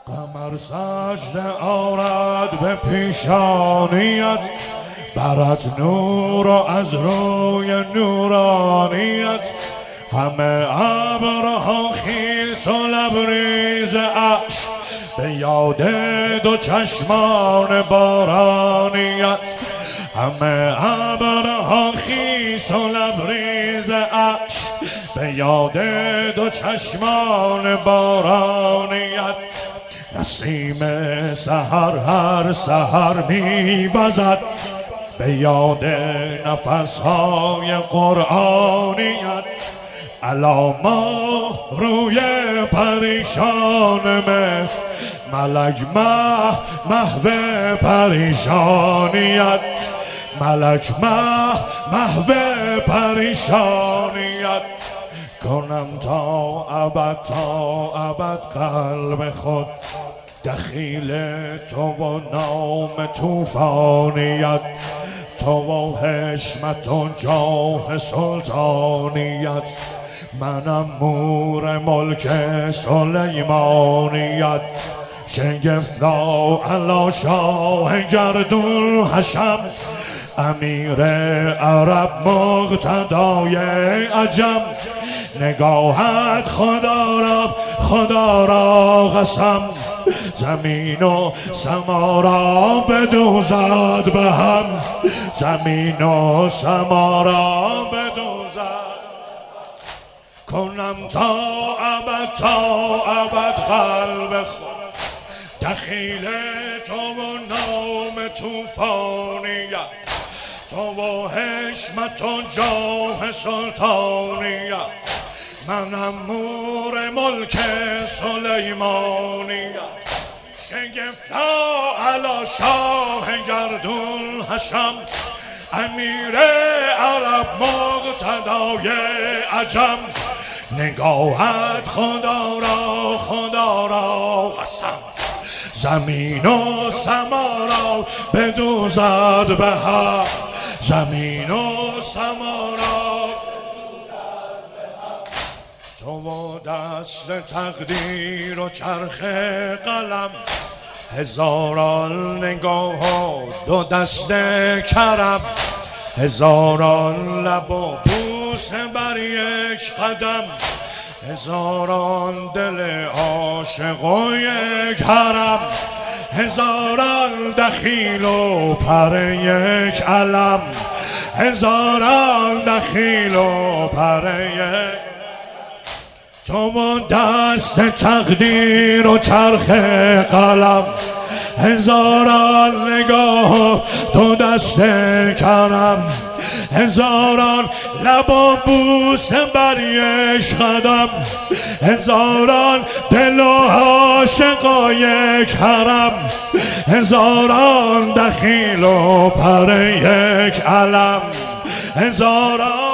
قمر سجده آرد به پیشانیت، برد نور و از روی نورانیت. همه ابرها خیس و لبریز اشک، به یاد دو چشمان بارانیت. همه ابرها خیس و لبریز اشک، به یاد دو چشمان بارانیت. نسیم سحر هر سحر می‌وزد، به یاد نفس‌های قرآنیت. علا ماه روی پریشان ملک محو پریشانیت. ملک محو پریشانیت. کنم تا ابد قلب خود دخیل تو و نام طوفانیت. تو و حشمت و جاه سلطانیت، منم مور ملک سلیمانیت. شگفتا علا شاه گردون حشم، امیر عرب مقتدای عجم. نگاهت خدا را قسم، زمین و سما را بدوزد به هم. زمین و سما را بدوزد. کنم تا ابد قلب خود دخیل تو و نام طوفانیت. تو و حشمت و جاه سلطانیت، منم مور ملک سلیمانیت. شگفتا علا شاه گردون حشم، امیر عرب مقتدای عجم. نگاهت خدا را قسم، زمین و سما را بدوزد به هم. زمین و سما را بدوزد به هم. تو و دست تقدیر و چرخ قلم، هزاران نگاه و دو دست کرم. هزاران لب و بوسه بر یک قدم، هزاران دل عاشق و یک حرم. هزاران دخیل و پر یک علم، هزاران دخیل و پر یک. تو و دست تقدیر و چرخ قلم، هزاران نگاه و دو دست کرم. هزاران لب و بوسه بر یک قدم، هزاران دل و عاشق و یک حرم. هزاران دخیل و پر یک علم، هزاران